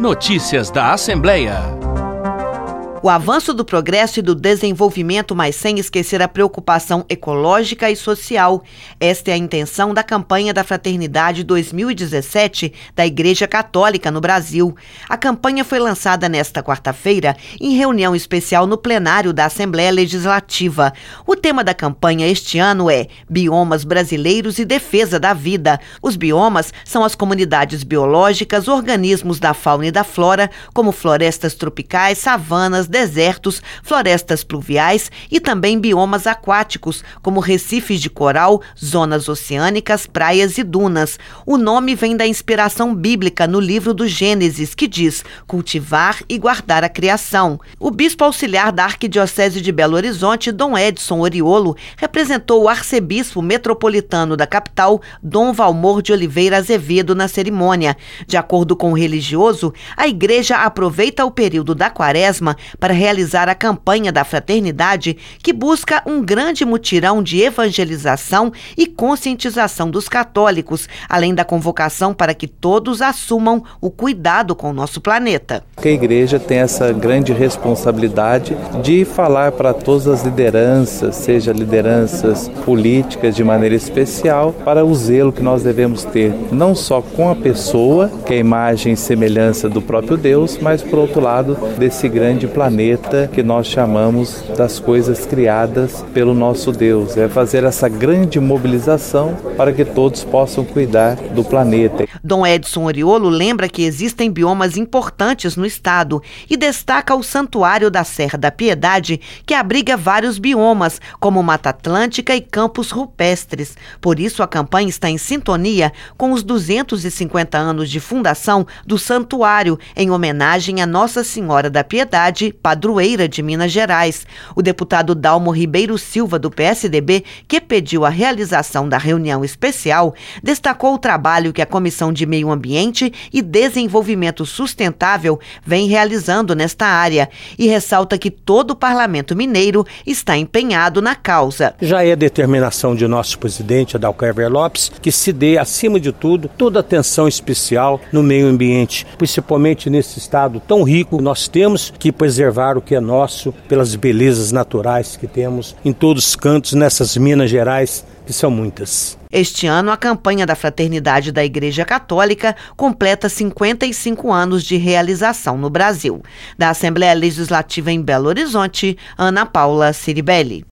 Notícias da Assembleia. O avanço do progresso e do desenvolvimento, mas sem esquecer a preocupação ecológica e social. Esta é a intenção da campanha da Fraternidade 2017 da Igreja Católica no Brasil. A campanha foi lançada nesta quarta-feira em reunião especial no plenário da Assembleia Legislativa. O tema da campanha este ano é Biomas Brasileiros e Defesa da Vida. Os biomas são as comunidades biológicas, organismos da fauna e da flora, como florestas tropicais, savanas, desertos, florestas pluviais e também biomas aquáticos, como recifes de coral, zonas oceânicas, praias e dunas. O nome vem da inspiração bíblica no livro do Gênesis, que diz cultivar e guardar a criação. O bispo auxiliar da Arquidiocese de Belo Horizonte, Dom Edson Oriolo, representou o arcebispo metropolitano da capital, Dom Valmor de Oliveira Azevedo, na cerimônia. De acordo com o religioso, a igreja aproveita o período da quaresma para realizar a campanha da fraternidade, que busca um grande mutirão de evangelização e conscientização dos católicos, além da convocação para que todos assumam o cuidado com o nosso planeta. A igreja tem essa grande responsabilidade de falar para todas as lideranças, seja lideranças políticas de maneira especial, para o zelo que nós devemos ter, não só com a pessoa, que é a imagem e semelhança do próprio Deus, mas por outro lado, desse grande planeta que nós chamamos das coisas criadas pelo nosso Deus. É fazer essa grande mobilização para que todos possam cuidar do planeta. Dom Edson Oriolo lembra que existem biomas importantes no estado e destaca o Santuário da Serra da Piedade, que abriga vários biomas, como Mata Atlântica e campos rupestres. Por isso, a campanha está em sintonia com os 250 anos de fundação do santuário, em homenagem a Nossa Senhora da Piedade, padroeira de Minas Gerais. O deputado Dalmo Ribeiro Silva, do PSDB, que pediu a realização da reunião especial, destacou o trabalho que a Comissão de Meio Ambiente e Desenvolvimento Sustentável vem realizando nesta área e ressalta que todo o Parlamento Mineiro está empenhado na causa. Já é determinação de nosso presidente, Adalcar Lopes, que se dê, acima de tudo, toda atenção especial no meio ambiente, principalmente nesse estado tão rico. Nós temos que preservar o que é nosso pelas belezas naturais que temos em todos os cantos nessas Minas Gerais, que são muitas. Este ano, a campanha da Fraternidade da Igreja Católica completa 55 anos de realização no Brasil. Da Assembleia Legislativa em Belo Horizonte, Ana Paula Ciribelli.